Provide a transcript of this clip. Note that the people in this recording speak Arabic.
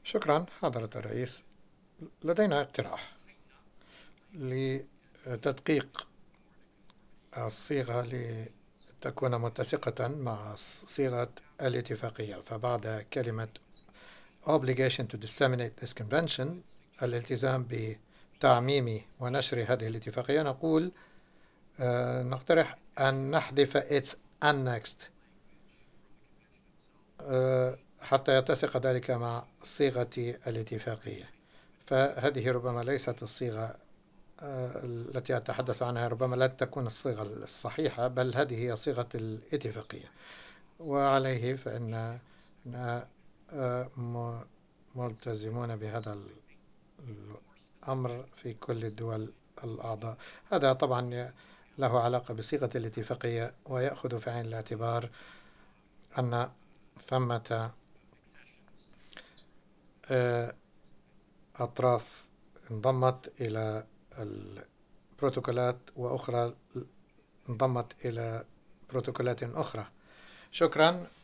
شكرا حضرة الرئيس. لدينا اقتراح لتدقيق الصيغة لتكون متسقة مع صيغة الاتفاقية. فبعد كلمة obligation to disseminate this convention، الالتزام بتعميم ونشر هذه الاتفاقية، نقول نقترح أن نحذف its annexed حتى يتسق ذلك مع صيغة الاتفاقية. فهذه ربما ليست الصيغة التي أتحدث عنها، ربما لا تكون الصيغة الصحيحة، بل هذه هي صيغة الاتفاقية. وعليه فإننا ملتزمون بهذا الأمر في كل الدول الأعضاء. هذا طبعا له علاقة بصيغة الاتفاقية، ويأخذ في عين الاعتبار أن ثمة أطراف انضمت إلى البروتوكولات، وأخرى انضمت إلى بروتوكولات أخرى. شكرا.